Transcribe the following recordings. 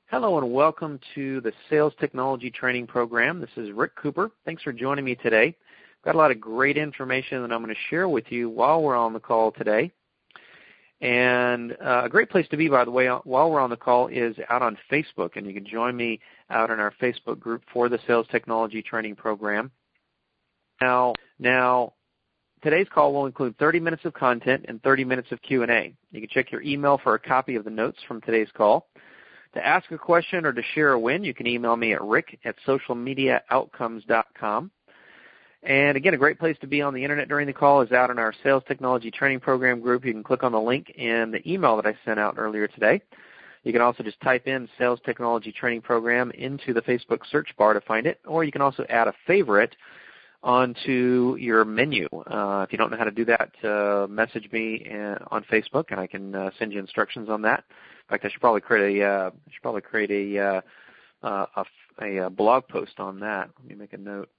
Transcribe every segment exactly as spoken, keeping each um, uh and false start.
Hello and welcome to the Sales Technology Training Program. This is Rick Cooper. Thanks for joining me today. I've got a lot of great information that I'm going to share with you while we're on the call today. And uh, a great place to be, by the way, while we're on the call is out on Facebook, and you can join me out in our Facebook group for the Sales Technology Training Program. Now, now today's call will include thirty minutes of content and thirty minutes of Q and A. You can check your email for a copy of the notes from today's call. To ask a question or to share a win, you can email me at rick at social media outcomes dot com. And again, a great place to be on the internet during the call is out in our Sales Technology Training Program group. You can click on the link in the email that I sent out earlier today. You can also just type in Sales Technology Training Program into the Facebook search bar to find it, or you can also add a favorite onto your menu. Uh, if you don't know how to do that, uh, message me uh, on Facebook, and I can uh, send you instructions on that. In fact, I should probably create a uh, I should probably create a, uh, uh, a a blog post on that. Let me make a note.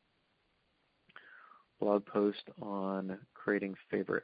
Blog post on creating favorites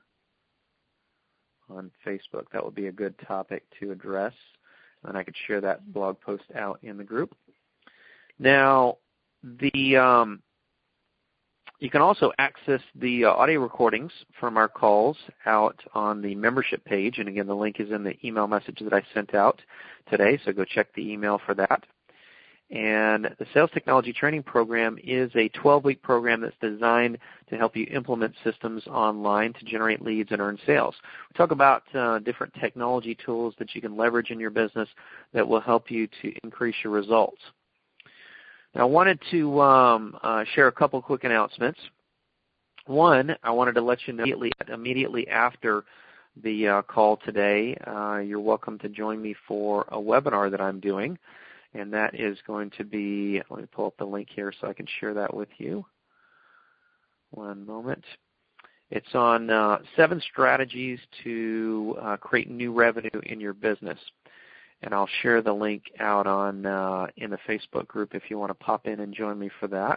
on Facebook. That would be a good topic to address, and I could share that blog post out in the group. Now, the um, you can also access the uh, audio recordings from our calls out on the membership page. And again, the link is in the email message that I sent out today, so go check the email for that. And the Sales Technology Training Program is a twelve-week program that's designed to help you implement systems online to generate leads and earn sales. We talk about uh, different technology tools that you can leverage in your business that will help you to increase your results. Now, I wanted to um, uh, share a couple quick announcements. One, I wanted to let you know immediately, immediately after the uh, call today, uh, you're welcome to join me for a webinar that I'm doing, and that is going to be, let me pull up the link here so I can share that with you. One moment. It's on uh, seven strategies to uh, create new revenue in your business. And I'll share the link out on uh, in the Facebook group if you want to pop in and join me for that.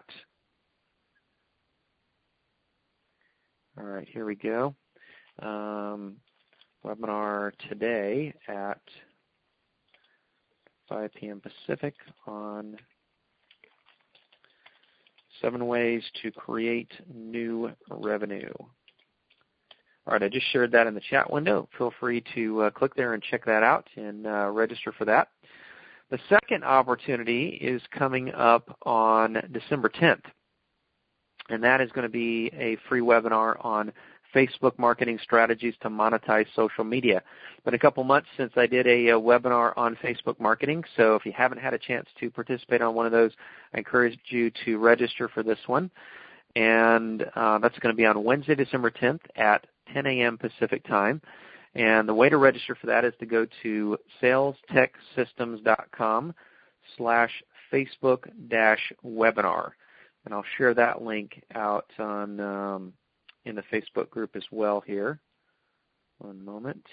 All right, here we go. Um, webinar today at five p m Pacific on seven ways to create new revenue. All right, I just shared that in the chat window. Feel free to uh, click there and check that out and uh, register for that. The second opportunity is coming up on December tenth, and that is going to be a free webinar on Facebook marketing strategies to monetize social media. It's been a couple months since I did a, a webinar on Facebook marketing, so if you haven't had a chance to participate on one of those, I encourage you to register for this one. And uh, that's going to be on Wednesday, December tenth at ten a m Pacific time. And the way to register for that is to go to sales tech systems dot com slash Facebook dash webinar. And I'll share that link out on um, in the Facebook group as well here. One moment.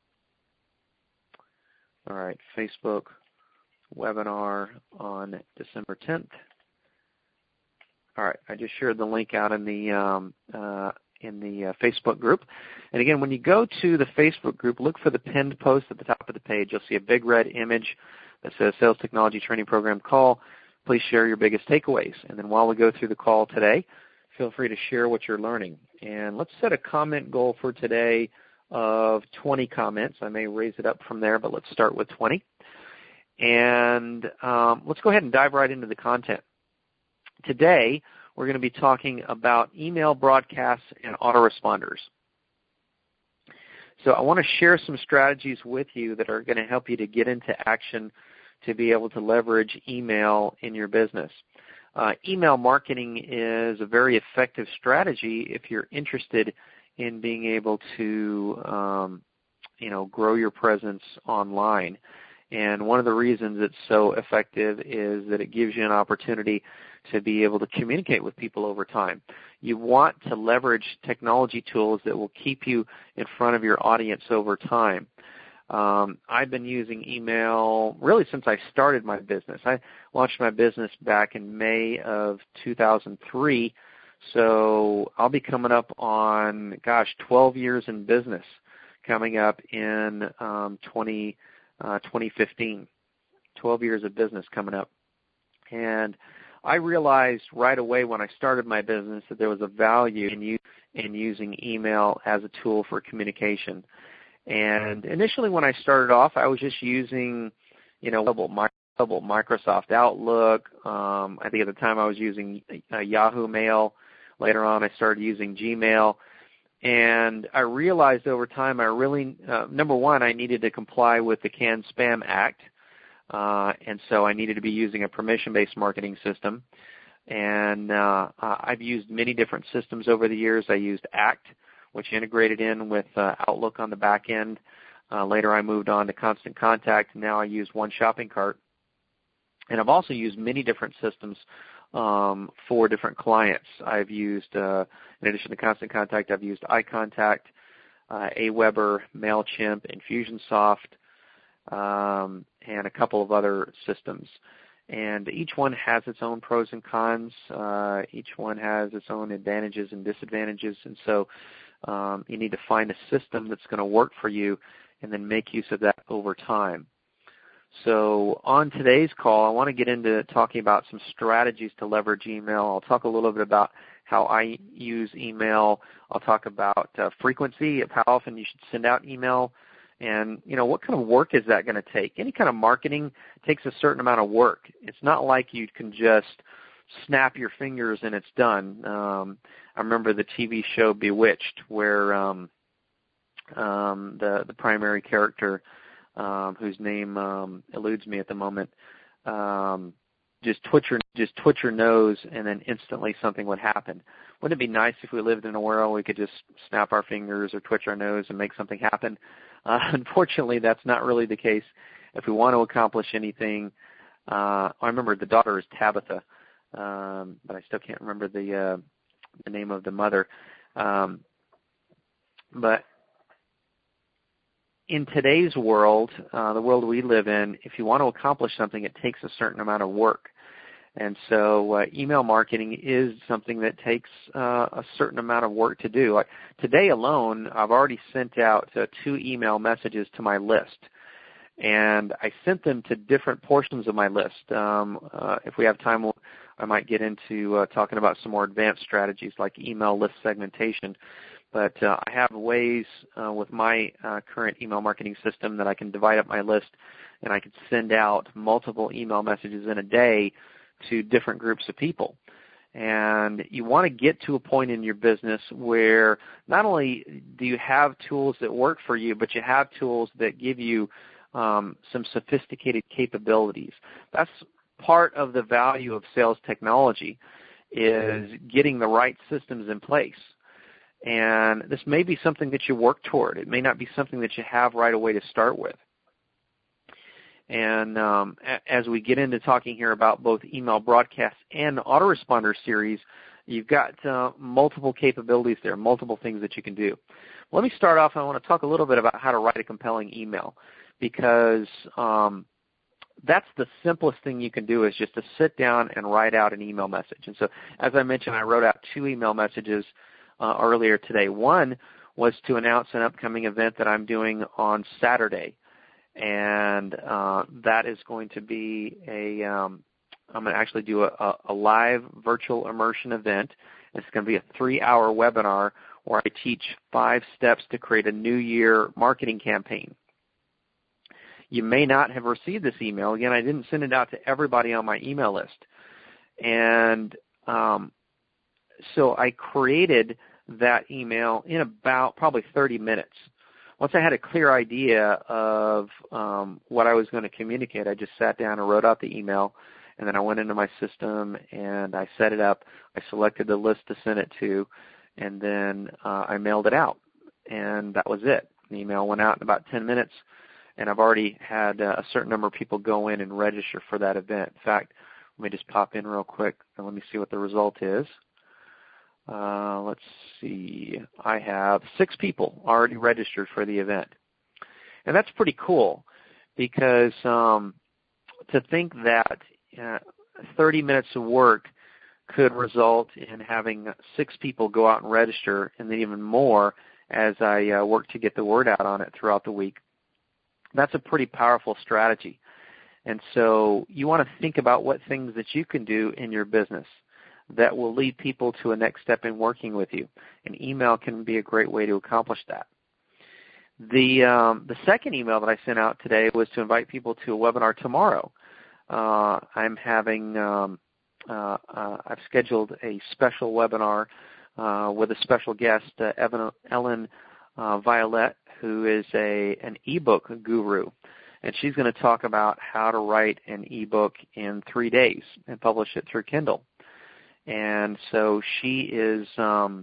All right, Facebook webinar on December tenth. All right, I just shared the link out in the um, uh, in the uh, Facebook group. And again, when you go to the Facebook group, look for the pinned post at the top of the page. You'll see a big red image that says Sales Technology Training Program Call. Please share your biggest takeaways. And then while we go through the call today, feel free to share what you're learning. And let's set a comment goal for today of twenty comments. I may raise it up from there, but let's start with twenty. And um, let's go ahead and dive right into the content. Today, we're going to be talking about email broadcasts and autoresponders. So I want to share some strategies with you that are going to help you to get into action to be able to leverage email in your business. Uh, email marketing is a very effective strategy if you're interested in being able to, um, you know, grow your presence online. And one of the reasons it's so effective is that it gives you an opportunity to be able to communicate with people over time. You want to leverage technology tools that will keep you in front of your audience over time. Um, I've been using email really since I started my business. I launched my business back in May of two thousand three, so I'll be coming up on, gosh, twelve years in business coming up in um, twenty, uh, twenty fifteen. twelve years of business coming up. And I realized right away when I started my business that there was a value in, u- in using email as a tool for communication. And initially when I started off, I was just using, you know, double Microsoft Outlook. Um, I think at the time I was using uh, Yahoo Mail. Later on I started using Gmail. And I realized over time I really, uh, number one, I needed to comply with the CAN-SPAM Act. Uh, and so I needed to be using a permission-based marketing system. And uh, I've used many different systems over the years. I used ACT, which integrated in with uh, Outlook on the back end. Uh, later I moved on to Constant Contact, and now I use One Shopping Cart. And I've also used many different systems um, for different clients. I've used, uh, in addition to Constant Contact, I've used iContact, uh, Aweber, MailChimp, Infusionsoft, um, and a couple of other systems. And each one has its own pros and cons. Uh, each one has its own advantages and disadvantages. And so um, you need to find a system that's going to work for you and then make use of that over time. So on today's call, I want to get into talking about some strategies to leverage email. I'll talk a little bit about how I use email. I'll talk about uh, frequency of how often you should send out email. And, you know, what kind of work is that going to take? Any kind of marketing takes a certain amount of work. It's not like you can just snap your fingers and it's done. Um, I remember the T V show Bewitched, where um, um, the, the primary character, um, whose name um, eludes me at the moment, um, just twitch your, just twitch your nose and then instantly something would happen. Wouldn't it be nice if we lived in a world where we could just snap our fingers or twitch our nose and make something happen? Uh, unfortunately, that's not really the case. If we want to accomplish anything, uh, I remember the daughter is Tabitha, um, but I still can't remember the uh, the name of the mother. Um, but in today's world, uh, the world we live in, if you want to accomplish something, it takes a certain amount of work. And so uh, email marketing is something that takes uh, a certain amount of work to do. Like today alone, I've already sent out uh, two email messages to my list. And I sent them to different portions of my list. Um, uh, if we have time, we'll, I might get into uh, talking about some more advanced strategies like email list segmentation. But uh, I have ways uh, with my uh, current email marketing system that I can divide up my list, and I can send out multiple email messages in a day to different groups of people. And you want to get to a point in your business where not only do you have tools that work for you, but you have tools that give you um, some sophisticated capabilities. That's part of the value of sales technology, is getting the right systems in place. And this may be something that you work toward. It may not be something that you have right away to start with. And um, a- as we get into talking here about both email broadcasts and autoresponder series, you've got uh, multiple capabilities there, multiple things that you can do. Let me start off. I want to talk a little bit about how to write a compelling email, because um, that's the simplest thing you can do, is just to sit down and write out an email message. And so, as I mentioned, I wrote out two email messages uh, earlier today. One was to announce an upcoming event that I'm doing on Saturday. And uh, that is going to be a, um, I'm going to actually do a, a live virtual immersion event. It's going to be a three-hour webinar where I teach five steps to create a New Year marketing campaign. You may not have received this email. Again, I didn't send it out to everybody on my email list. And um, so I created that email in about probably thirty minutes. Once I had a clear idea of um, what I was going to communicate, I just sat down and wrote out the email, and then I went into my system and I set it up. I selected the list to send it to, and then uh, I mailed it out, and that was it. The email went out in about ten minutes, and I've already had uh, a certain number of people go in and register for that event. In fact, let me just pop in real quick and let me see what the result is. Uh, let's see. I have six people already registered for the event. And that's pretty cool, because um, to think that uh, thirty minutes of work could result in having six people go out and register, and then even more as I uh, work to get the word out on it throughout the week, that's a pretty powerful strategy. And so you want to think about what things that you can do in your business that will lead people to a next step in working with you. And email can be a great way to accomplish that. The um, the second email that I sent out today was to invite people to a webinar tomorrow. Uh, I'm having um, uh, uh, I've scheduled a special webinar uh, with a special guest, uh, Evan, Ellen uh, Violet, who is a an ebook guru, and she's going to talk about how to write an ebook in three days and publish it through Kindle. And so she is. Um,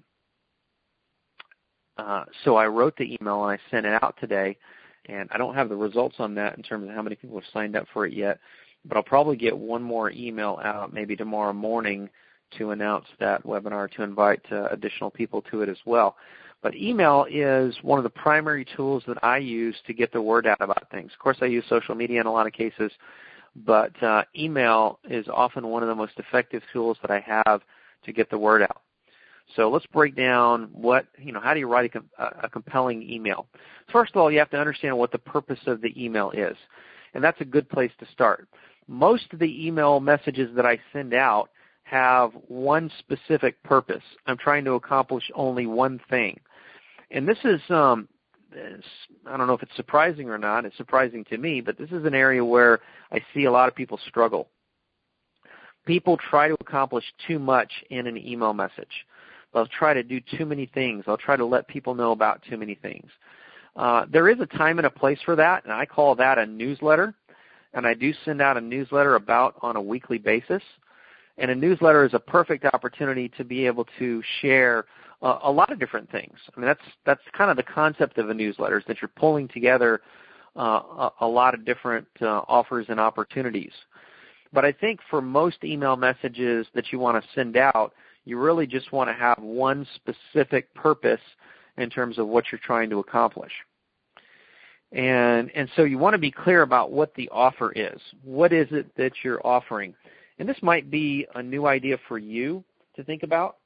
Uh, so I wrote the email and I sent it out today, and I don't have the results on that in terms of how many people have signed up for it yet, but I'll probably get one more email out maybe tomorrow morning to announce that webinar to invite uh, additional people to it as well. But email is one of the primary tools that I use to get the word out about things. Of course, I use social media in a lot of cases, but uh, email is often one of the most effective tools that I have to get the word out. So let's break down what, you know, how do you write a, a compelling email? First of all, you have to understand what the purpose of the email is, and that's a good place to start. Most of the email messages that I send out have one specific purpose. I'm trying to accomplish only one thing. And this is, um, I don't know if it's surprising or not. It's surprising to me, but this is an area where I see a lot of people struggle. People try to accomplish too much in an email message. They'll try to do too many things. They'll try to let people know about too many things. Uh, there is a time and a place for that, and I call that a newsletter. And I do send out a newsletter about on a weekly basis. And a newsletter is a perfect opportunity to be able to share uh, a lot of different things. I mean, that's that's kind of the concept of a newsletter, is that you're pulling together uh, a, a lot of different uh, offers and opportunities. But I think for most email messages that you want to send out, you really just want to have one specific purpose in terms of what you're trying to accomplish. And and so you want to be clear about what the offer is. What is it that you're offering? And this might be a new idea for you to think about.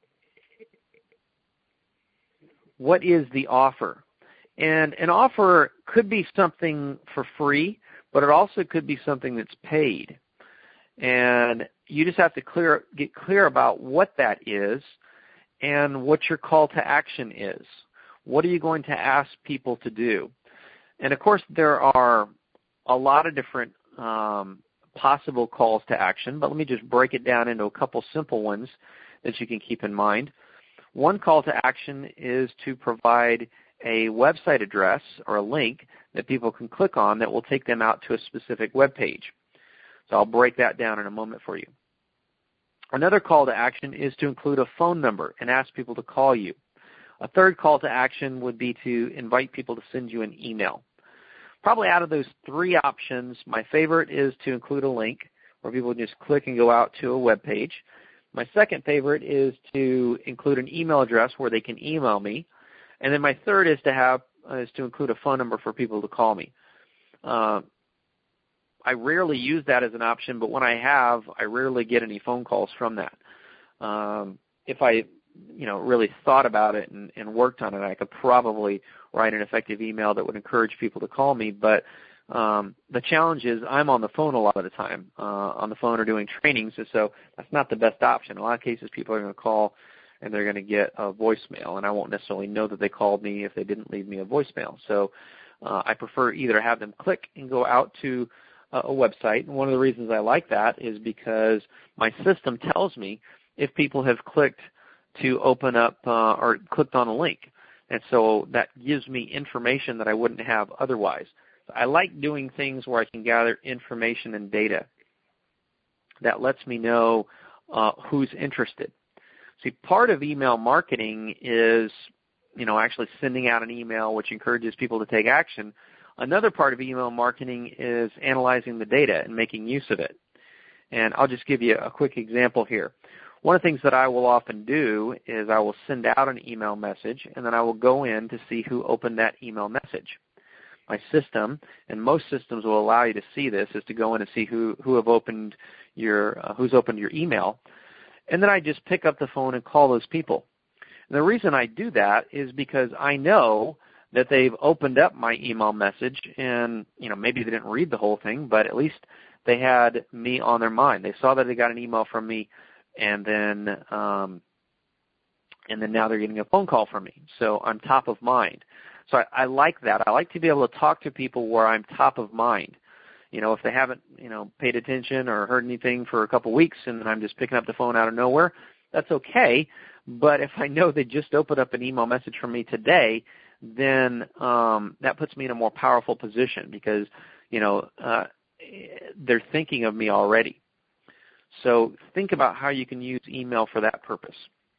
What is the offer? And an offer could be something for free, but it also could be something that's paid. And you just have to clear, get clear about what that is and what your call to action is. What are you going to ask people to do? And, of course, there are a lot of different um, possible calls to action, but let me just break it down into a couple simple ones that you can keep in mind. One call to action is to provide a website address or a link that people can click on that will take them out to a specific web page. So I'll break that down in a moment for you. Another call to action is to include a phone number and ask people to call you. A third call to action would be to invite people to send you an email. Probably out of those three options, my favorite is to include a link where people just click and go out to a web page. My second favorite is to include an email address where they can email me. And then my third is to have uh, is to include a phone number for people to call me. Uh, I rarely use that as an option, but when I have, I rarely get any phone calls from that. Um, if I, you know, really thought about it and, and worked on it, I could probably write an effective email that would encourage people to call me. But um, the challenge is I'm on the phone a lot of the time, uh, on the phone or doing trainings, and so that's not the best option. In a lot of cases, people are going to call and they're going to get a voicemail, and I won't necessarily know that they called me if they didn't leave me a voicemail. So uh, I prefer either have them click and go out to a website. And one of the reasons I like that is because my system tells me if people have clicked to open up uh, or clicked on a link. And so that gives me information that I wouldn't have otherwise. So I like doing things where I can gather information and data that lets me know uh, who's interested. See, part of email marketing is, you know, actually sending out an email which encourages people to take action. Another part of email marketing is analyzing the data and making use of it. And I'll just give you a quick example here. One of the things that I will often do is I will send out an email message, and then I will go in to see who opened that email message. My system, and most systems will allow you to see this, is to go in and see who, who have opened your, uh, who's opened your email. And then I just pick up the phone and call those people. And the reason I do that is because I know that they've opened up my email message and, you know, maybe they didn't read the whole thing, but at least they had me on their mind. They saw that they got an email from me, and then um, and then now they're getting a phone call from me. So I'm top of mind. So I, I like that. I like to be able to talk to people where I'm top of mind. You know, if they haven't, you know, paid attention or heard anything for a couple weeks and then I'm just picking up the phone out of nowhere, that's okay. But if I know they just opened up an email message from me today, then um, that puts me in a more powerful position because, you know, uh, they're thinking of me already. So think about how you can use email for that purpose.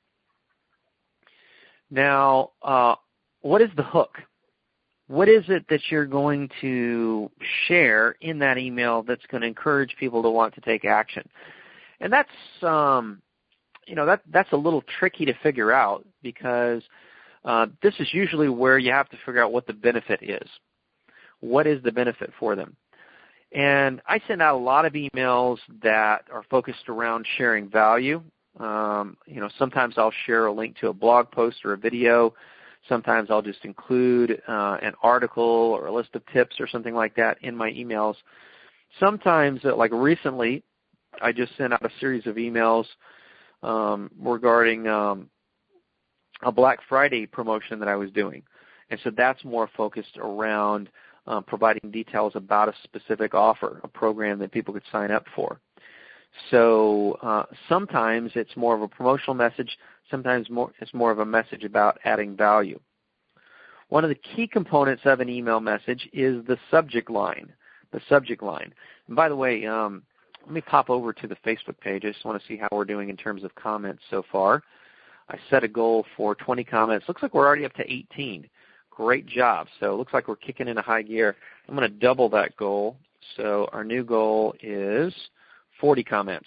Now, uh, what is the hook? What is it that you're going to share in that email that's going to encourage people to want to take action? And that's, um, you know, that that's a little tricky to figure out because uh, this is usually where you have to figure out what the benefit is. What is the benefit for them? And I send out a lot of emails that are focused around sharing value. Um, you know, sometimes I'll share a link to a blog post or a video. Sometimes I'll just include uh, an article or a list of tips or something like that in my emails. Sometimes, uh, like recently, I just sent out a series of emails um, regarding um, a Black Friday promotion that I was doing. And so that's more focused around uh, providing details about a specific offer, a program that people could sign up for. So uh, sometimes it's more of a promotional message. Sometimes more, it's more of a message about adding value. One of the key components of an email message is the subject line. The subject line. And by the way, um, let me pop over to the Facebook page. I just want to see how we're doing in terms of comments so far. I set a goal for twenty comments. Looks like we're already up to eighteen. Great job. So it looks like we're kicking into high gear. I'm going to double that goal. So our new goal is forty comments.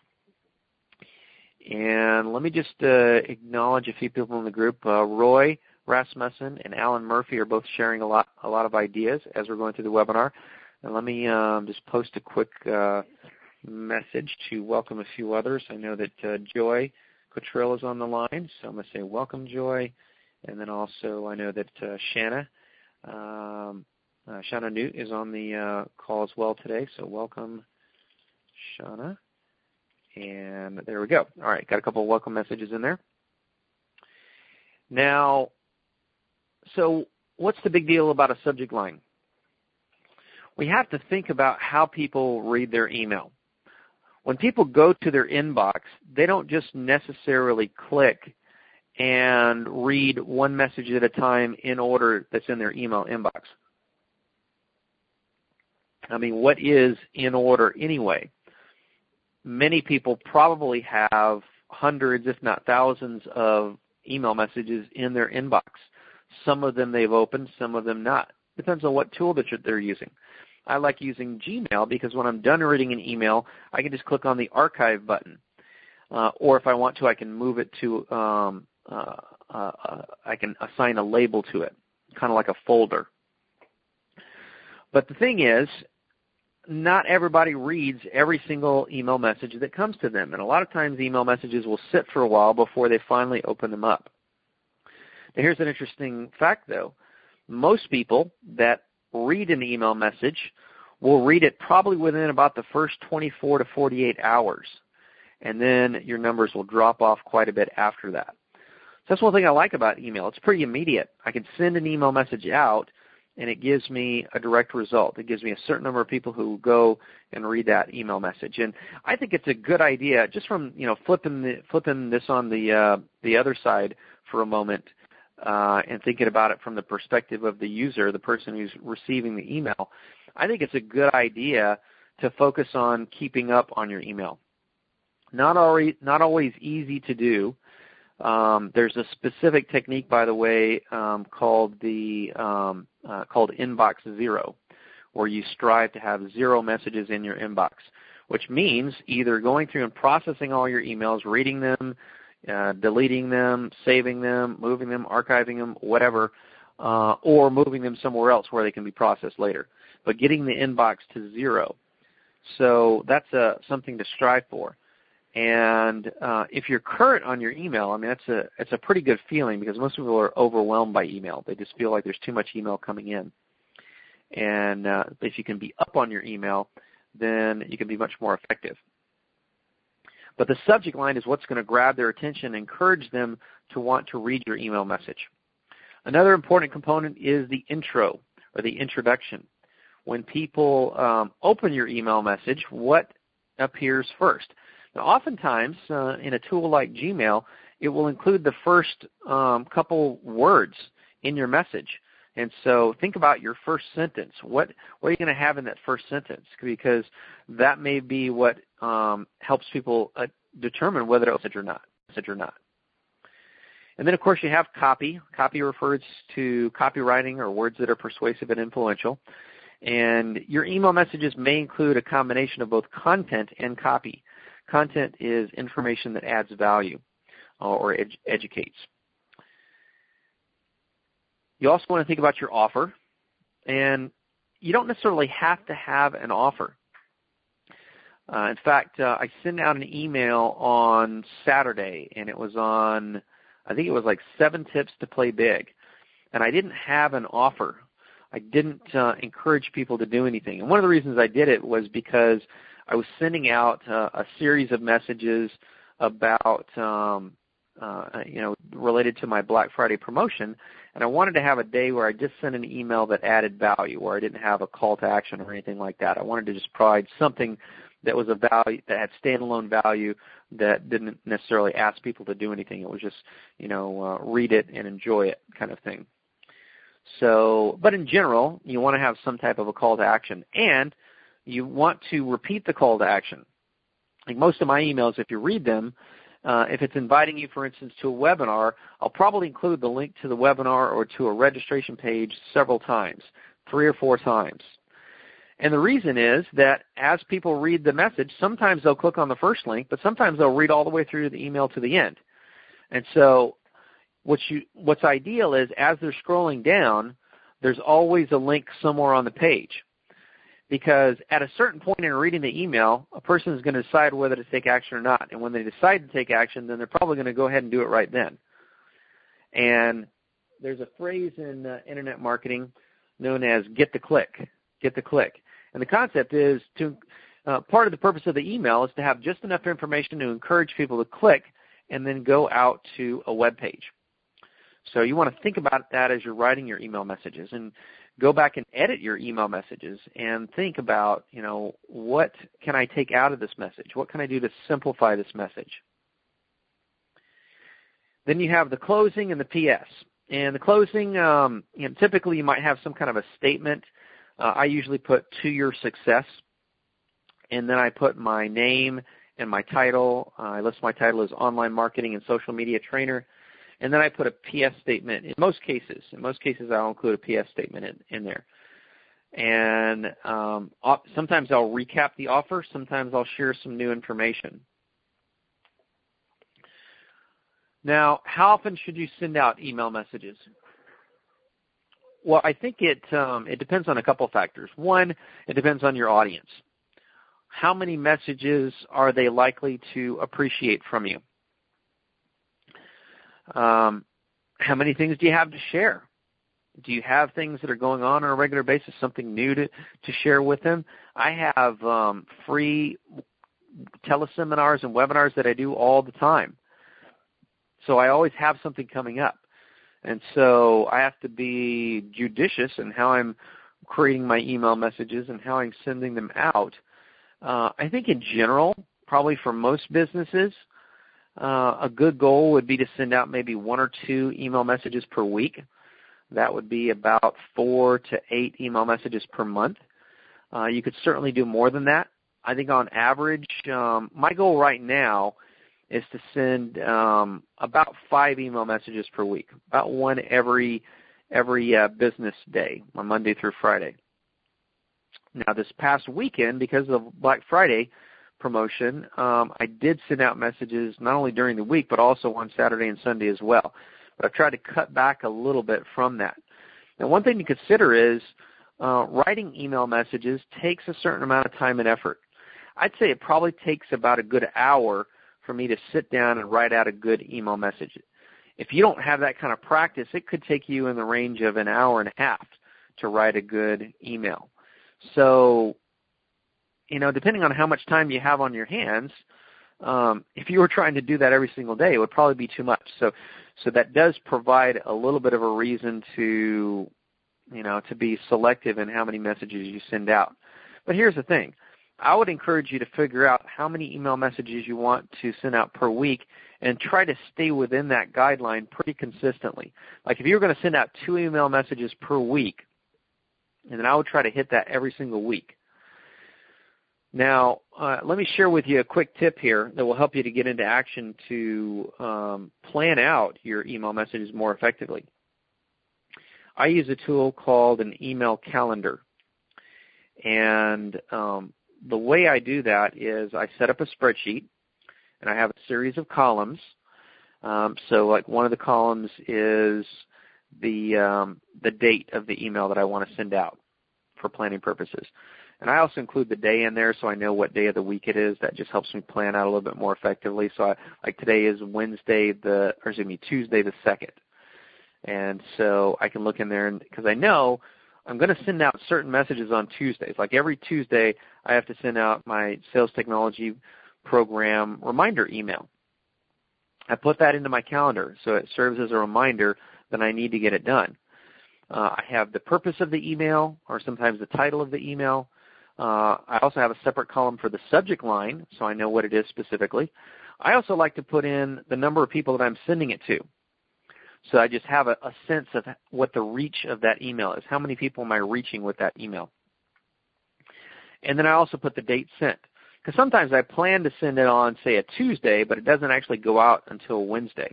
And let me just uh, acknowledge a few people in the group. Uh, Roy Rasmussen and Alan Murphy are both sharing a lot, a lot of ideas as we're going through the webinar. And let me um, just post a quick uh, message to welcome a few others. I know that uh, Joy Cottrell is on the line, so I'm going to say welcome, Joy. And then also I know that uh, Shanna, um, uh, Shanna Newt is on the uh, call as well today, so welcome, Shanna. And there we go. All right, got a couple of welcome messages in there. Now, so what's the big deal about a subject line? We have to think about how people read their email. When people go to their inbox, they don't just necessarily click and read one message at a time in order that's in their email inbox. I mean, what is in order anyway? Many people probably have hundreds, if not thousands, of email messages in their inbox. Some of them they've opened, some of them not. Depends on what tool that they're using. I like using Gmail because when I'm done reading an email, I can just click on the archive button. Uh, or if I want to, I can move it to, um, uh, uh, uh, I can assign a label to it, kind of like a folder. But the thing is, not everybody reads every single email message that comes to them. And a lot of times email messages will sit for a while before they finally open them up. Now here's an interesting fact, though. Most people that read an email message will read it probably within about the first twenty-four to forty-eight hours. And then your numbers will drop off quite a bit after that. So that's one thing I like about email. It's pretty immediate. I can send an email message out, and it gives me a direct result. It gives me a certain number of people who go and read that email message. And I think it's a good idea, just from, you know, flipping the, flipping this on the uh, the other side for a moment uh, and thinking about it from the perspective of the user, the person who's receiving the email. I think it's a good idea to focus on keeping up on your email. Not always, not always easy to do. Um, there's a specific technique, by the way, um, called the um, uh, called inbox zero, where you strive to have zero messages in your inbox, which means either going through and processing all your emails, reading them, uh, deleting them, saving them, moving them, archiving them, whatever, uh, or moving them somewhere else where they can be processed later. But getting the inbox to zero. So that's uh, something to strive for. And uh, if you're current on your email, I mean, that's a it's a pretty good feeling because most people are overwhelmed by email. They just feel like there's too much email coming in. And uh, if you can be up on your email, then you can be much more effective. But the subject line is what's going to grab their attention and encourage them to want to read your email message. Another important component is the intro or the introduction. When people um, open your email message, what appears first? Now, oftentimes uh, in a tool like Gmail, it will include the first um, couple words in your message. And so think about your first sentence. What, what are you going to have in that first sentence? Because that may be what um, helps people uh, determine whether it's message or not. Message or not. And then, of course, you have copy. Copy refers to copywriting or words that are persuasive and influential. And your email messages may include a combination of both content and copy. Content is information that adds value uh, or ed- educates. You also want to think about your offer, and you don't necessarily have to have an offer. Uh, in fact, uh, I sent out an email on Saturday, and it was on, I think it was like seven tips to play big, and I didn't have an offer. I didn't uh, encourage people to do anything, and one of the reasons I did it was because I was sending out uh, a series of messages about um, Uh, you know, related to my Black Friday promotion, and I wanted to have a day where I just sent an email that added value, where I didn't have a call to action or anything like that. I wanted to just provide something that was a value, that had standalone value, that didn't necessarily ask people to do anything. It was just, you know, uh, read it and enjoy it kind of thing. So, but in general, you want to have some type of a call to action, and you want to repeat the call to action. Like most of my emails, if you read them, Uh, if it's inviting you, for instance, to a webinar, I'll probably include the link to the webinar or to a registration page several times, three or four times. And the reason is that as people read the message, sometimes they'll click on the first link, but sometimes they'll read all the way through the email to the end. And so what you, what's ideal is as they're scrolling down, there's always a link somewhere on the page. Because at a certain point in reading the email, a person is going to decide whether to take action or not. And when they decide to take action, then they're probably going to go ahead and do it right then. And there's a phrase in uh, internet marketing known as get the click, get the click. And the concept is to, uh, part of the purpose of the email is to have just enough information to encourage people to click and then go out to a web page. So you want to think about that as you're writing your email messages, and go back and edit your email messages and think about, you know, what can I take out of this message? What can I do to simplify this message? Then you have the closing and the P S. And the closing, um, you know, typically you might have some kind of a statement. Uh, I usually put to your success, and then I put my name and my title. Uh, I list my title as online marketing and social media trainer. And then I put a P S statement in most cases. In most cases, I'll include a P S statement in, in there. And um, sometimes I'll recap the offer. Sometimes I'll share some new information. Now, how often should you send out email messages? Well, I think it um, it depends on a couple factors. One, it depends on your audience. How many messages are they likely to appreciate from you? Um, how many things do you have to share? Do you have things that are going on on a regular basis, something new to, to share with them? I have um, free teleseminars and webinars that I do all the time. So I always have something coming up. And so I have to be judicious in how I'm creating my email messages and how I'm sending them out. Uh, I think in general, probably for most businesses, uh, a good goal would be to send out maybe one or two email messages per week. That would be about four to eight email messages per month. Uh, you could certainly do more than that. I think on average, um, my goal right now is to send um, about five email messages per week, about one every every uh, business day, on Monday through Friday. Now, this past weekend, because of Black Friday promotion, um, I did send out messages not only during the week, but also on Saturday and Sunday as well. But I've tried to cut back a little bit from that. Now, one thing to consider is uh, writing email messages takes a certain amount of time and effort. I'd say it probably takes about a good hour for me to sit down and write out a good email message. If you don't have that kind of practice, it could take you in the range of an hour and a half to write a good email. So you know, depending on how much time you have on your hands, um, if you were trying to do that every single day, it would probably be too much. So, so that does provide a little bit of a reason to, you know, to be selective in how many messages you send out. But here's the thing. I would encourage you to figure out how many email messages you want to send out per week and try to stay within that guideline pretty consistently. Like if you were going to send out two email messages per week, and then I would try to hit that every single week. Now, uh, let me share with you a quick tip here that will help you to get into action to um, plan out your email messages more effectively. I use a tool called an email calendar. And um, the way I do that is I set up a spreadsheet, and I have a series of columns. Um, so like one of the columns is the um, the date of the email that I want to send out for planning purposes. And I also include the day in there so I know what day of the week it is. That just helps me plan out a little bit more effectively. So I, like today is Wednesday, the or excuse me, Tuesday the second. And so I can look in there because I know I'm going to send out certain messages on Tuesdays. Like every Tuesday, I have to send out my sales technology program reminder email. I put that into my calendar so it serves as a reminder that I need to get it done. Uh, I have the purpose of the email or sometimes the title of the email. Uh, I also have a separate column for the subject line so I know what it is specifically. I also like to put in the number of people that I'm sending it to. So I just have a, a sense of what the reach of that email is. How many people am I reaching with that email? And then I also put the date sent. Because sometimes I plan to send it on, say, a Tuesday, but it doesn't actually go out until Wednesday.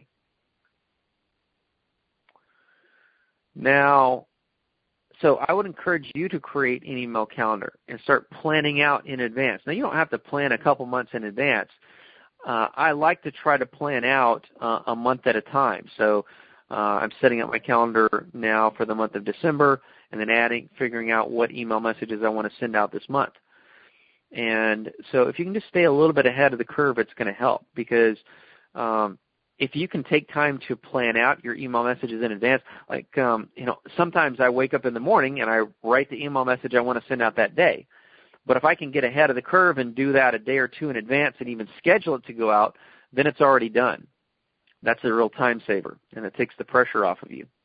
Now, so I would encourage you to create an email calendar and start planning out in advance. Now, you don't have to plan a couple months in advance. Uh, I like to try to plan out uh, a month at a time. So Uh, I'm setting up my calendar now for the month of December and then adding, figuring out what email messages I want to send out this month. And so if you can just stay a little bit ahead of the curve, it's going to help because um, if you can take time to plan out your email messages in advance, like, um, you know, sometimes I wake up in the morning and I write the email message I want to send out that day. But if I can get ahead of the curve and do that a day or two in advance and even schedule it to go out, then it's already done. That's a real time saver, and it takes the pressure off of you.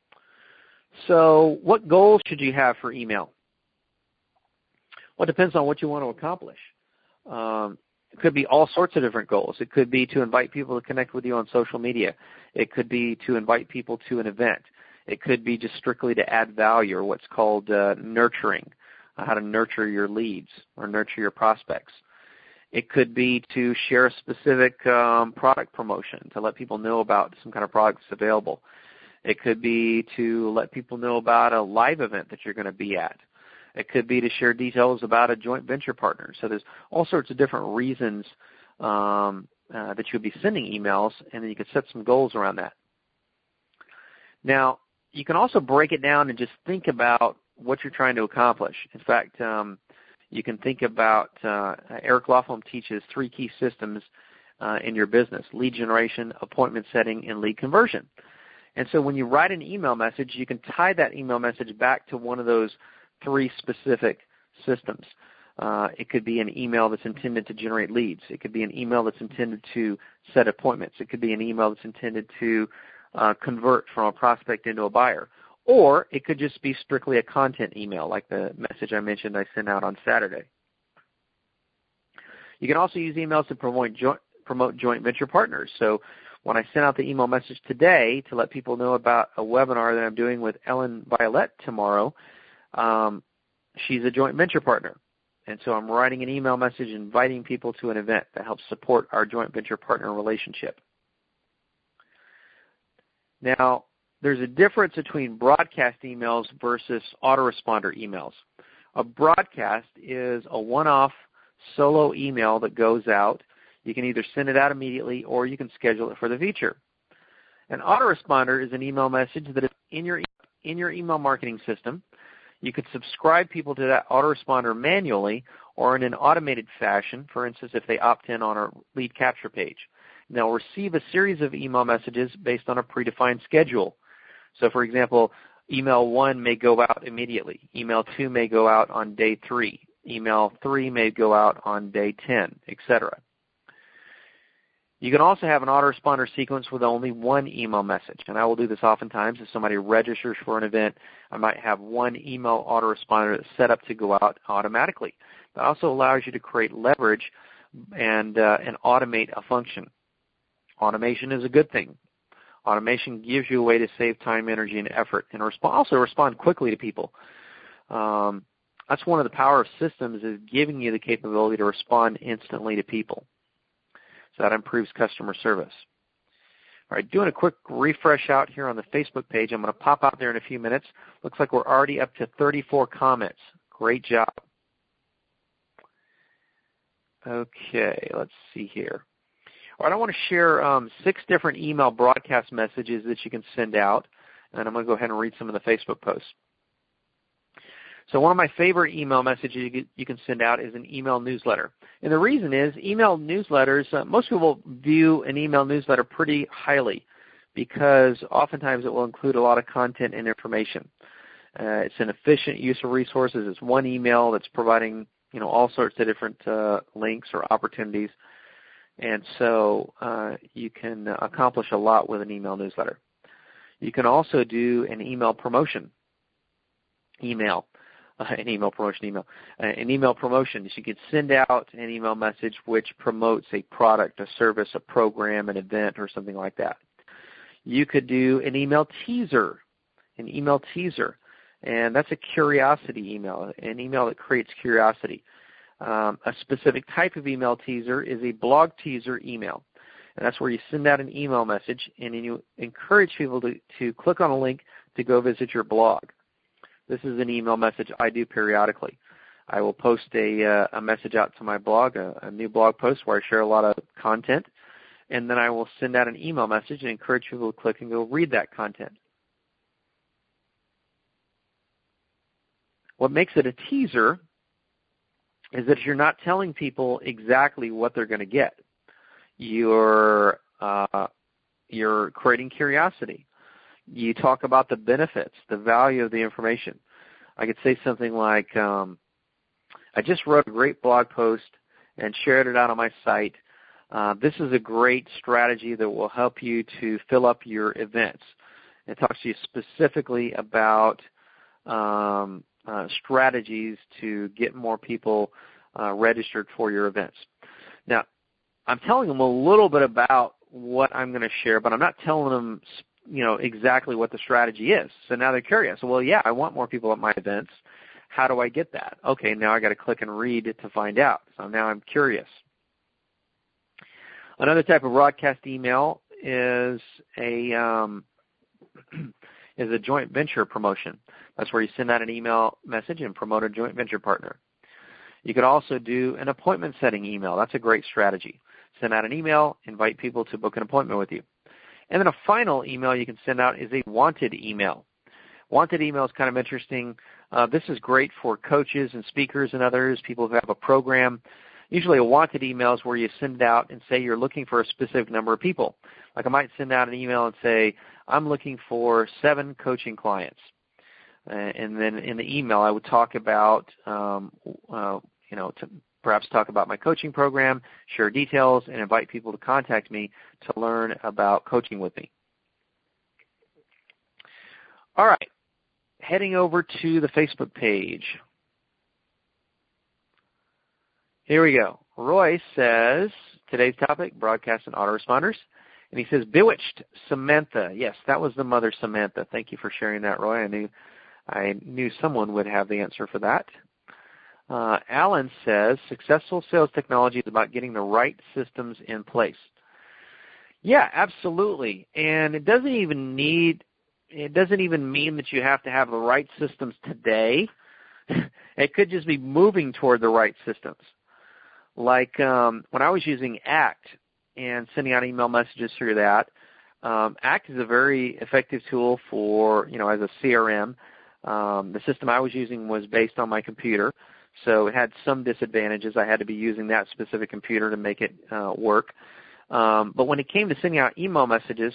So what goals should you have for email? Well, it depends on what you want to accomplish. Um, it could be all sorts of different goals. It could be to invite people to connect with you on social media. It could be to invite people to an event. It could be just strictly to add value or what's called uh, nurturing, uh, how to nurture your leads or nurture your prospects. It could be to share a specific um, product promotion, to let people know about some kind of product that's available. It could be to let people know about a live event that you're going to be at. It could be to share details about a joint venture partner. So there's all sorts of different reasons um, uh, that you'll be sending emails, and then you can set some goals around that. Now, you can also break it down and just think about what you're trying to accomplish. In fact, um, you can think about, uh, Eric Lofholm teaches three key systems uh, in your business: lead generation, appointment setting, and lead conversion. And so when you write an email message, you can tie that email message back to one of those three specific systems. Uh, it could be an email that's intended to generate leads. It could be an email that's intended to set appointments. It could be an email that's intended to uh, convert from a prospect into a buyer. Or it could just be strictly a content email, like the message I mentioned I sent out on Saturday. You can also use emails to promote joint, promote joint venture partners. So when I sent out the email message today to let people know about a webinar that I'm doing with Ellen Violette tomorrow, um, she's a joint venture partner. And so I'm writing an email message inviting people to an event that helps support our joint venture partner relationship. Now, there's a difference between broadcast emails versus autoresponder emails. A broadcast is a one-off solo email that goes out. You can either send it out immediately or you can schedule it for the future. An autoresponder is an email message that is in your, in your email marketing system. You could subscribe people to that autoresponder manually or in an automated fashion, for instance, if they opt in on our lead capture page. And they'll receive a series of email messages based on a predefined schedule. So, for example, email one may go out immediately. Email two may go out on day three. email three may go out on day ten, et cetera. You can also have an autoresponder sequence with only one email message, and I will do this oftentimes. If somebody registers for an event, I might have one email autoresponder that's set up to go out automatically. That also allows you to create leverage and, uh, and automate a function. Automation is a good thing. Automation gives you a way to save time, energy, and effort, and resp- also respond quickly to people. Um, that's one of the power of systems, is giving you the capability to respond instantly to people. So that improves customer service. All right, doing a quick refresh out here on the Facebook page. I'm going to pop out there in a few minutes. Looks like we're already up to thirty-four comments. Great job. Okay, let's see here. All right, I want to share um, six different email broadcast messages that you can send out, and I'm going to go ahead and read some of the Facebook posts. So one of my favorite email messages you can send out is an email newsletter. And the reason is email newsletters, uh, most people view an email newsletter pretty highly because oftentimes it will include a lot of content and information. Uh, it's an efficient use of resources. It's one email that's providing, you know, all sorts of different uh, links or opportunities. And so uh, you can accomplish a lot with an email newsletter. You can also do an email promotion email. Uh, an email promotion email. Uh, an email promotion. So you could send out an email message which promotes a product, a service, a program, an event, or something like that. You could do an email teaser, an email teaser, and that's a curiosity email, an email that creates curiosity. Um, a specific type of email teaser is a blog teaser email, and that's where you send out an email message and you encourage people to, to click on a link to go visit your blog. This is an email message I do periodically. I will post a, uh, a message out to my blog, a, a new blog post where I share a lot of content, and then I will send out an email message and encourage people to click and go read that content. What makes it a teaser is that you're not telling people exactly what they're going to get. You're, uh, you're creating curiosity. You talk about the benefits, the value of the information. I could say something like, um, I just wrote a great blog post and shared it out on my site. Uh, this is a great strategy that will help you to fill up your events. It talks to you specifically about um, uh, strategies to get more people uh, registered for your events. Now, I'm telling them a little bit about what I'm going to share, but I'm not telling them you know, exactly what the strategy is. So now they're curious. Well, yeah, I want more people at my events. How do I get that? Okay, now I got to click and read it to find out. So now I'm curious. Another type of broadcast email is a um, is a joint venture promotion. That's where you send out an email message and promote a joint venture partner. You could also do an appointment setting email. That's a great strategy. Send out an email, invite people to book an appointment with you. And then a final email you can send out is a wanted email. Wanted email is kind of interesting. Uh, this is great for coaches and speakers and others, people who have a program. Usually a wanted email is where you send it out and say you're looking for a specific number of people. Like I might send out an email and say, I'm looking for seven coaching clients. Uh, and then in the email I would talk about, um, uh, you know, to perhaps talk about my coaching program, share details, and invite people to contact me to learn about coaching with me. All right, heading over to the Facebook page. Here we go. Roy says, today's topic, broadcast and autoresponders. And he says, bewitched Samantha. Yes, that was the mother Samantha. Thank you for sharing that, Roy. I knew, I knew someone would have the answer for that. Uh, Alan says, successful sales technology is about getting the right systems in place. Yeah, absolutely. And it doesn't even need, it doesn't even mean that you have to have the right systems today. It could just be moving toward the right systems. Like um, when I was using ACT and sending out email messages through that, um, ACT is a very effective tool for, you know, as a C R M. Um, the system I was using was based on my computer. So it had some disadvantages. I had to be using that specific computer to make it uh, work. Um, but when it came to sending out email messages,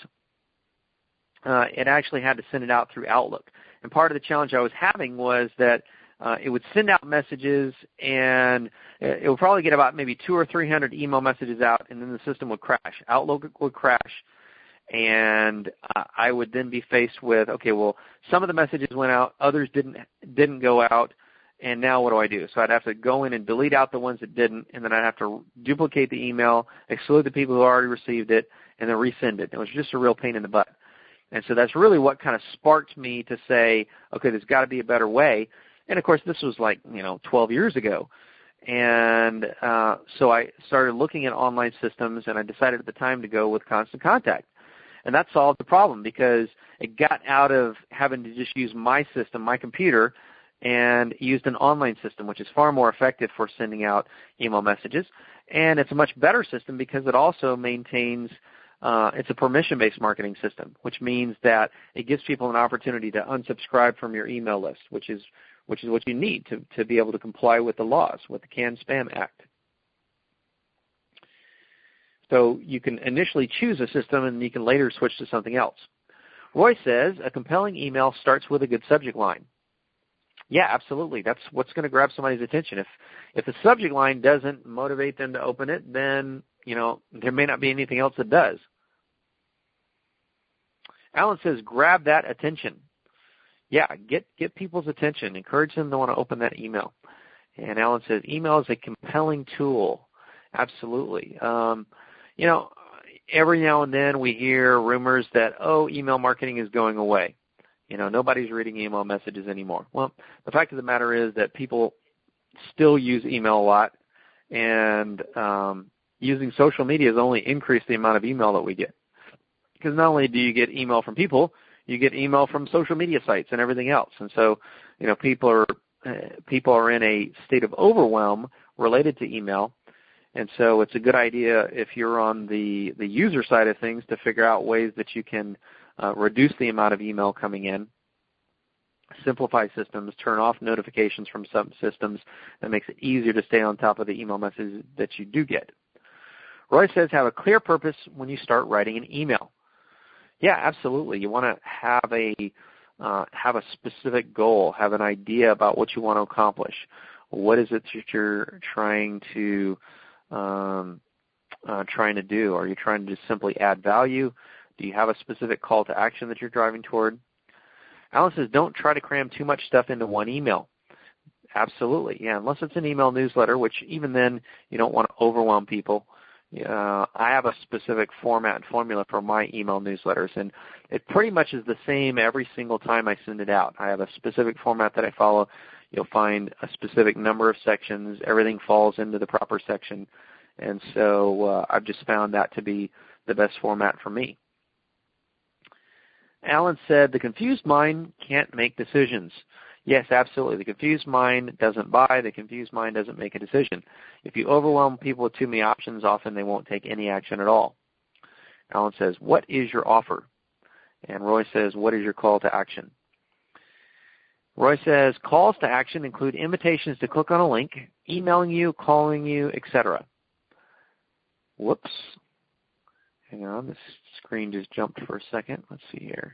uh, it actually had to send it out through Outlook. And part of the challenge I was having was that uh, it would send out messages, and it would probably get about maybe two or three hundred email messages out, and then the system would crash. Outlook would crash, and uh, I would then be faced with, okay, well, some of the messages went out, others didn't didn't go out, and now what do I do? So I'd have to go in and delete out the ones that didn't, and then I'd have to duplicate the email, exclude the people who already received it, and then resend it. It was just a real pain in the butt. And so that's really what kind of sparked me to say, okay, there's got to be a better way. And, of course, this was like, you know, twelve years ago. And uh, so I started looking at online systems, and I decided at the time to go with Constant Contact. And that solved the problem because it got out of having to just use my system, my computer, and used an online system, which is far more effective for sending out email messages. And it's a much better system because it also maintains Uh, it's a permission-based marketing system, which means that it gives people an opportunity to unsubscribe from your email list, which is which is what you need to, to be able to comply with the laws, with the CAN-SPAM Act. So you can initially choose a system, and you can later switch to something else. Roy says, a compelling email starts with a good subject line. Yeah, absolutely. That's what's going to grab somebody's attention. If if the subject line doesn't motivate them to open it, then you know, there may not be anything else that does. Alan says, grab that attention. Yeah, get get people's attention. Encourage them to want to open that email. And Alan says, email is a compelling tool. Absolutely. Um, you know, every now and then we hear rumors that, oh, email marketing is going away. You know, nobody's reading email messages anymore. Well, the fact of the matter is that people still use email a lot, and um, using social media has only increased the amount of email that we get. Because not only do you get email from people, you get email from social media sites and everything else. And so, you know, people are uh, people are in a state of overwhelm related to email. And so it's a good idea if you're on the, the user side of things to figure out ways that you can uh, reduce the amount of email coming in, simplify systems, turn off notifications from some systems. That makes it easier to stay on top of the email messages that you do get. Roy says, have a clear purpose when you start writing an email. Yeah, absolutely. You want to have a uh, have a specific goal, have an idea about what you want to accomplish. What is it that you're trying to um, uh, trying to do? Are you trying to just simply add value? Do you have a specific call to action that you're driving toward? Alan says, don't try to cram too much stuff into one email. Absolutely, yeah, unless it's an email newsletter, which even then you don't want to overwhelm people. Uh, I have a specific format and formula for my email newsletters, and it pretty much is the same every single time I send it out. I have a specific format that I follow. You'll find a specific number of sections. Everything falls into the proper section, and so uh, I've just found that to be the best format for me. Alan said, the confused mind can't make decisions. Yes, absolutely. The confused mind doesn't buy. The confused mind doesn't make a decision. If you overwhelm people with too many options, often they won't take any action at all. Alan says, what is your offer? And Roy says, what is your call to action? Roy says, calls to action include invitations to click on a link, emailing you, calling you, et cetera. Whoops. Hang on, this screen just jumped for a second. Let's see here.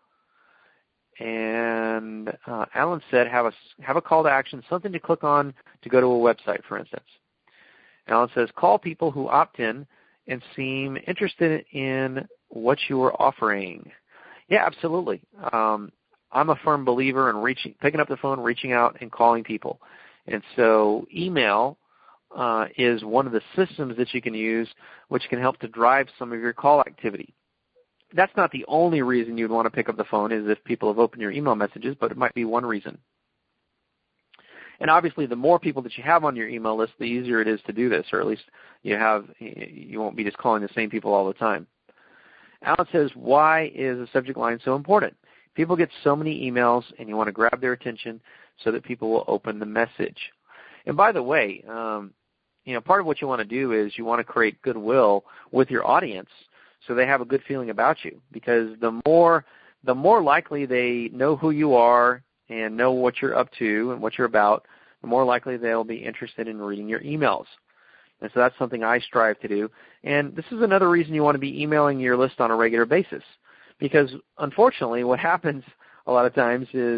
And uh, Alan said, have a, have a call to action, something to click on to go to a website, for instance. Alan says, call people who opt in and seem interested in what you are offering. Yeah, absolutely. Um, I'm a firm believer in reaching, picking up the phone, reaching out, and calling people. And so email uh, is one of the systems that you can use which can help to drive some of your call activity. That's not the only reason you'd want to pick up the phone is if people have opened your email messages, but it might be one reason. And obviously, the more people that you have on your email list, the easier it is to do this, or at least you have you won't be just calling the same people all the time. Alan says, why is the subject line so important? People get so many emails, and you want to grab their attention so that people will open the message. And by the way, um, you know, part of what you want to do is you want to create goodwill with your audience so they have a good feeling about you, because the more the more likely they know who you are and know what you're up to and what you're about, the more likely they'll be interested in reading your emails. And so that's something I strive to do. And this is another reason you want to be emailing your list on a regular basis, because unfortunately what happens a lot of times is,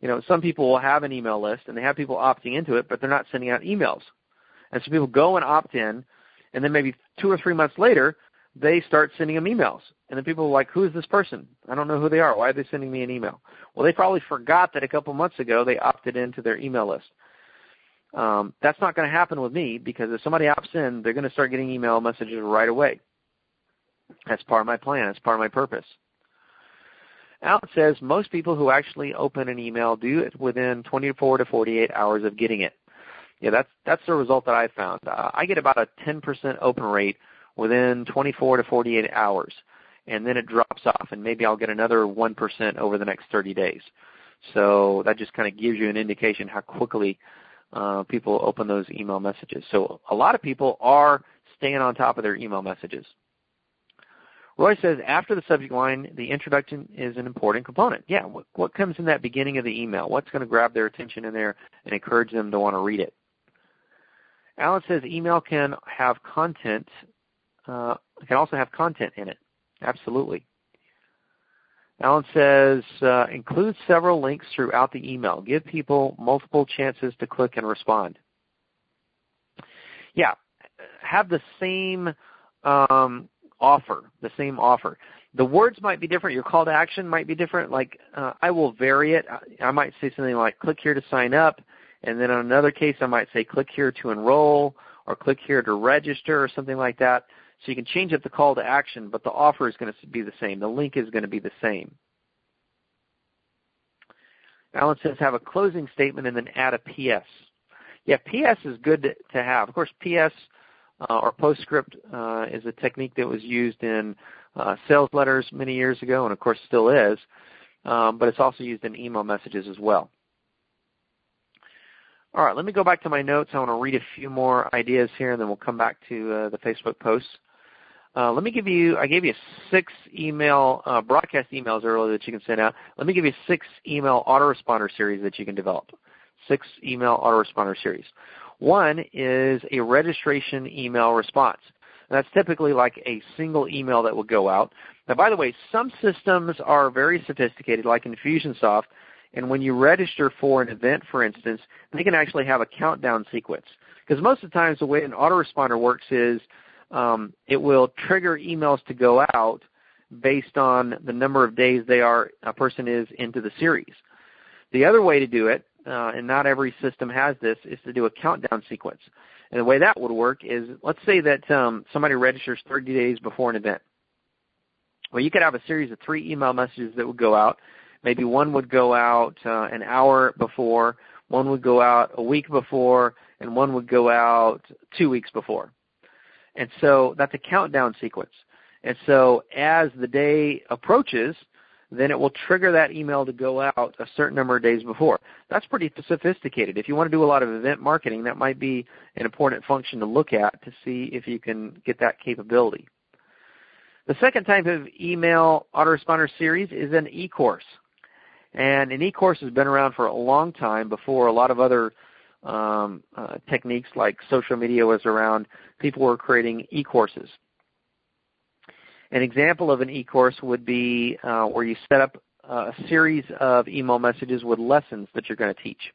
You know, some people will have an email list, and they have people opting into it, but they're not sending out emails. And so people go and opt in, and then maybe two or three months later, they start sending them emails. And then people are like, who is this person? I don't know who they are. Why are they sending me an email? Well, they probably forgot that a couple months ago they opted into their email list. Um, that's not going to happen with me, because if somebody opts in, they're going to start getting email messages right away. That's part of my plan. That's part of my purpose. Alan says most people who actually open an email do it within twenty-four to forty-eight hours of getting it. Yeah, that's that's the result that I found. Uh, I get about a ten percent open rate within twenty-four to forty-eight hours, and then it drops off, and maybe I'll get another one percent over the next thirty days. So that just kind of gives you an indication how quickly uh, people open those email messages. So a lot of people are staying on top of their email messages. Roy says, after the subject line, the introduction is an important component. Yeah, what, what comes in that beginning of the email? What's going to grab their attention in there and encourage them to want to read it? Alan says email can have content, uh, can also have content in it. Absolutely. Alan says, uh, include several links throughout the email. Give people multiple chances to click and respond. Yeah, have the same um, offer, the same offer. The words might be different. Your call to action might be different. Like, uh, I will vary it. I, I might say something like, click here to sign up. And then in another case, I might say, click here to enroll, or click here to register, or something like that. So you can change up the call to action, but the offer is going to be the same. The link is going to be the same. Alan says, have a closing statement and then add a P S. Yeah, P S is good to, to have. Of course, P S uh, or postscript uh, is a technique that was used in uh, sales letters many years ago, and of course still is, um, but it's also used in email messages as well. All right, let me go back to my notes. I want to read a few more ideas here, and then we'll come back to uh, the Facebook posts. Uh, let me give you, I gave you six email, uh, broadcast emails earlier that you can send out. Let me give you six email autoresponder series that you can develop. Six email autoresponder series. One is a registration email response. And that's typically like a single email that will go out. Now, by the way, some systems are very sophisticated, like Infusionsoft, and when you register for an event, for instance, they can actually have a countdown sequence. Because most of the times the way an autoresponder works is um, it will trigger emails to go out based on the number of days they are a person is into the series. The other way to do it, uh, and not every system has this, is to do a countdown sequence. And the way that would work is, let's say that um, somebody registers thirty days before an event. Well, you could have a series of three email messages that would go out. Maybe one would go out uh, an hour before, one would go out a week before, and one would go out two weeks before. And so that's a countdown sequence. And so as the day approaches, then it will trigger that email to go out a certain number of days before. That's pretty sophisticated. If you want to do a lot of event marketing, that might be an important function to look at to see if you can get that capability. The second type of email autoresponder series is an e-course. And an e-course has been around for a long time before a lot of other um, uh, techniques like social media was around. People were creating e-courses. An example of an e-course would be uh, where you set up a series of email messages with lessons that you're going to teach.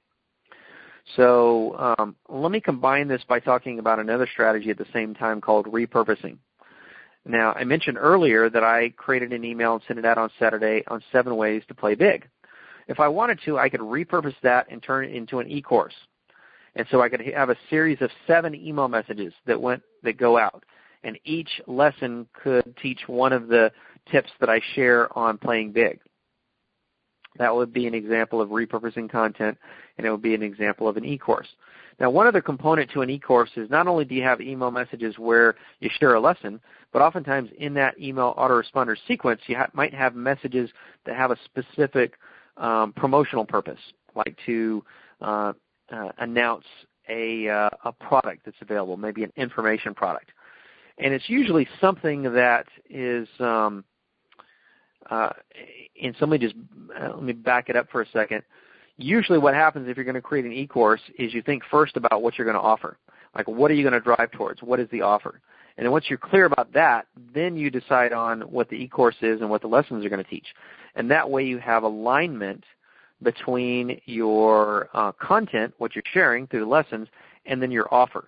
So um, let me combine this by talking about another strategy at the same time called repurposing. Now, I mentioned earlier that I created an email and sent it out on Saturday on seven ways to play big. If I wanted to, I could repurpose that and turn it into an e-course. And so I could have a series of seven email messages that went that go out. And each lesson could teach one of the tips that I share on playing big. That would be an example of repurposing content, and it would be an example of an e-course. Now, one other component to an e-course is not only do you have email messages where you share a lesson, but oftentimes in that email autoresponder sequence, you ha- might have messages that have a specific um, promotional purpose, like to uh, uh, announce a, uh, a product that's available, maybe an information product. And it's usually something that is, um, uh, and somebody just, uh, let me back it up for a second. Usually what happens if you're going to create an e-course is you think first about what you're going to offer. Like, what are you going to drive towards? What is the offer? And then once you're clear about that, then you decide on what the e-course is and what the lessons are going to teach. And that way you have alignment between your uh, content, what you're sharing through the lessons, and then your offer.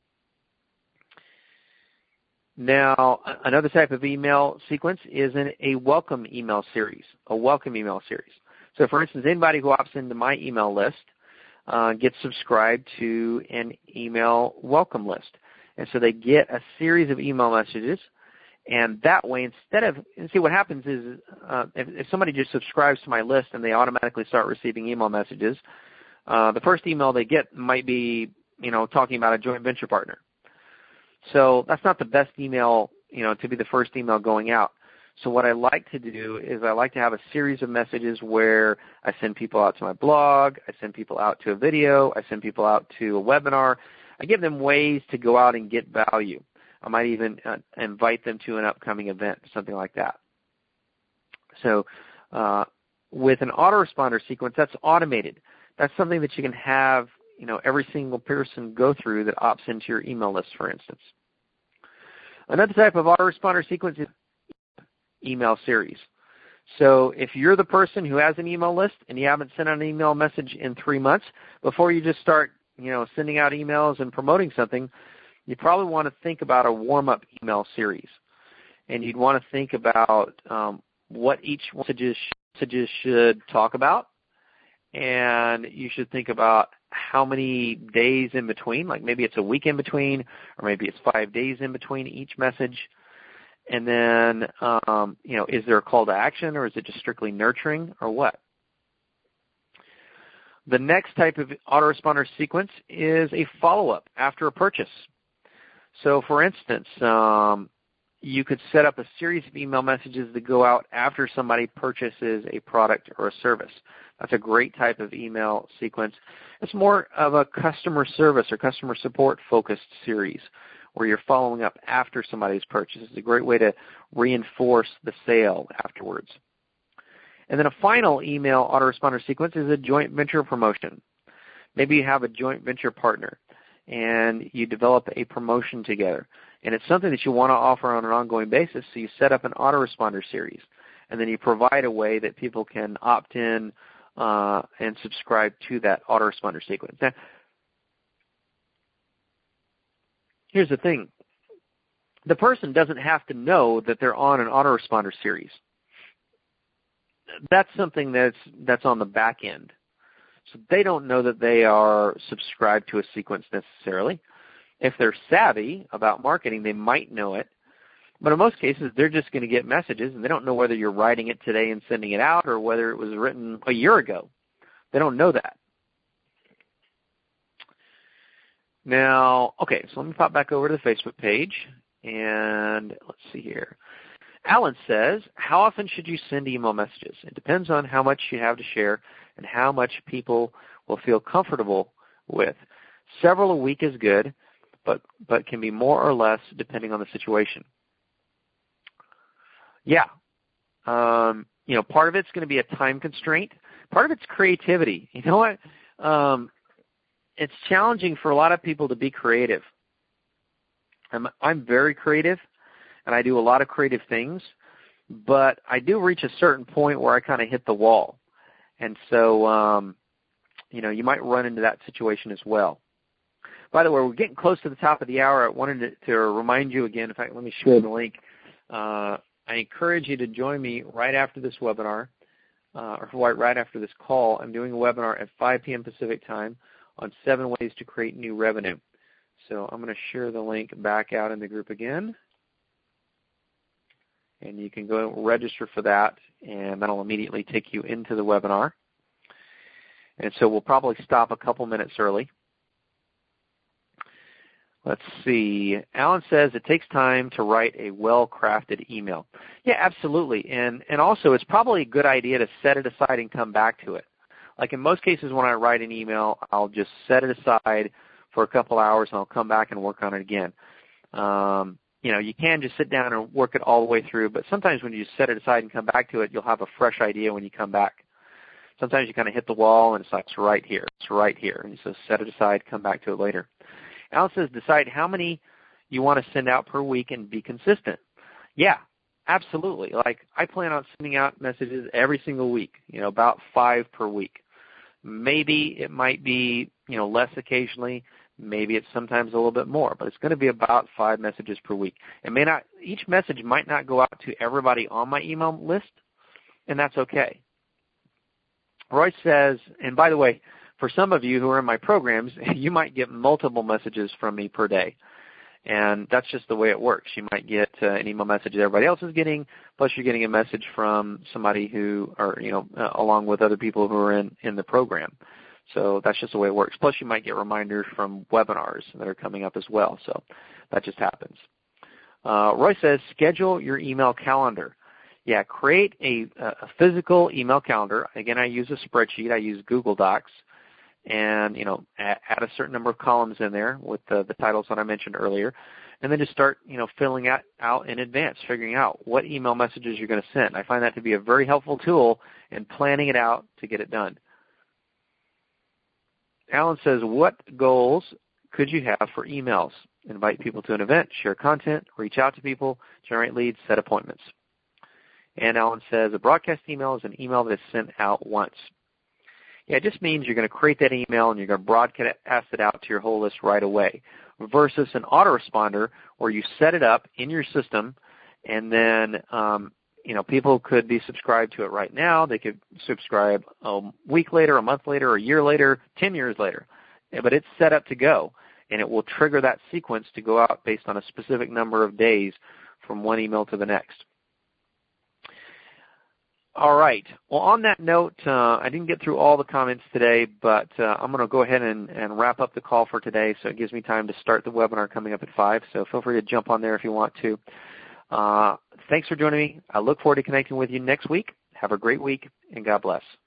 Now, another type of email sequence is in a welcome email series, a welcome email series. So, for instance, anybody who opts into my email list uh, gets subscribed to an email welcome list. And so they get a series of email messages, and that way, instead of, and see what happens is uh, if, if somebody just subscribes to my list and they automatically start receiving email messages, uh, the first email they get might be, you know, talking about a joint venture partner. So that's not the best email, you know, to be the first email going out. So what I like to do is I like to have a series of messages where I send people out to my blog, I send people out to a video, I send people out to a webinar. I give them ways to go out and get value. I might even uh, invite them to an upcoming event, something like that. So uh, with an autoresponder sequence, that's automated. That's something that you can have, you know, every single person go through that opts into your email list, for instance. Another type of autoresponder sequence is email series. So if you're the person who has an email list and you haven't sent out an email message in three months, before you just start, you know, sending out emails and promoting something, you probably want to think about a warm-up email series. And you'd want to think about um, what each messages, messages should talk about. And you should think about how many days in between, like maybe it's a week in between, or maybe it's five days in between each message. And then, um, you know, is there a call to action, or is it just strictly nurturing, or what? The next type of autoresponder sequence is a follow-up after a purchase. So, for instance, um, you could set up a series of email messages that go out after somebody purchases a product or a service. That's a great type of email sequence. It's more of a customer service or customer support focused series where you're following up after somebody's purchase. It's a great way to reinforce the sale afterwards. And then a final email autoresponder sequence is a joint venture promotion. Maybe you have a joint venture partner and you develop a promotion together. And it's something that you want to offer on an ongoing basis, so you set up an autoresponder series. And then you provide a way that people can opt in uh, and subscribe to that autoresponder sequence. Now, here's the thing. The person doesn't have to know that they're on an autoresponder series. That's something that's that's on the back end. So they don't know that they are subscribed to a sequence necessarily. If they're savvy about marketing, they might know it. But in most cases, they're just going to get messages, and they don't know whether you're writing it today and sending it out or whether it was written a year ago. They don't know that. Now, okay, so let me pop back over to the Facebook page, and let's see here. Alan says, how often should you send email messages? It depends on how much you have to share and how much people will feel comfortable with. Several a week is good, but but can be more or less depending on the situation. Yeah. Um, you know, part of it's going to be a time constraint. Part of it's creativity. You know what? Um, it's challenging for a lot of people to be creative. I'm, I'm very creative, and I do a lot of creative things, but I do reach a certain point where I kind of hit the wall. And so, um, you know, you might run into that situation as well. By the way, we're getting close to the top of the hour. I wanted to, to remind you again, in fact, let me share the link. Uh, I encourage you to join me right after this webinar, uh, or right, right after this call. I'm doing a webinar at five p.m. Pacific time on seven ways to create new revenue. So I'm going to share the link back out in the group again. And you can go register for that, and that'll immediately take you into the webinar. And so we'll probably stop a couple minutes early. Let's see. Alan says it takes time to write a well-crafted email. Yeah, absolutely. And and also it's probably a good idea to set it aside and come back to it. Like in most cases when I write an email, I'll just set it aside for a couple hours and I'll come back and work on it again. Um, you know, you can just sit down and work it all the way through, but sometimes when you set it aside and come back to it, you'll have a fresh idea when you come back. Sometimes you kind of hit the wall and it's like, it's right here, it's right here. And so set it aside, come back to it later. Alan says decide how many you want to send out per week and be consistent. Yeah, absolutely. Like, I plan on sending out messages every single week, you know, about five per week. Maybe it might be, you know, less occasionally. Maybe it's sometimes a little bit more, but it's going to be about five messages per week. It may not, each message might not go out to everybody on my email list, and that's okay. Roy says, and by the way, for some of you who are in my programs, you might get multiple messages from me per day. And that's just the way it works. You might get uh, an email message that everybody else is getting, plus you're getting a message from somebody who, or, you know, uh, along with other people who are in, in the program. So that's just the way it works. Plus you might get reminders from webinars that are coming up as well. So that just happens. Uh, Roy says, schedule your email calendar. Yeah, create a, a physical email calendar. Again, I use a spreadsheet. I use Google Docs. And, you know, add, add a certain number of columns in there with the, the titles that I mentioned earlier. And then just start, you know, filling out, out in advance, figuring out what email messages you're going to send. I find that to be a very helpful tool in planning it out to get it done. Alan says, what goals could you have for emails? Invite people to an event, share content, reach out to people, generate leads, set appointments. And Alan says, a broadcast email is an email that is sent out once. Yeah, it just means you're going to create that email and you're going to broadcast it out to your whole list right away, versus an autoresponder where you set it up in your system and then, um, you know, people could be subscribed to it right now. They could subscribe a week later, a month later, a year later, ten years later. But it's set up to go, and it will trigger that sequence to go out based on a specific number of days from one email to the next. All right. Well, on that note, uh, I didn't get through all the comments today, but uh, I'm going to go ahead and, and wrap up the call for today, so it gives me time to start the webinar coming up at five. So feel free to jump on there if you want to. Uh, thanks for joining me. I look forward to connecting with you next week. Have a great week, and God bless.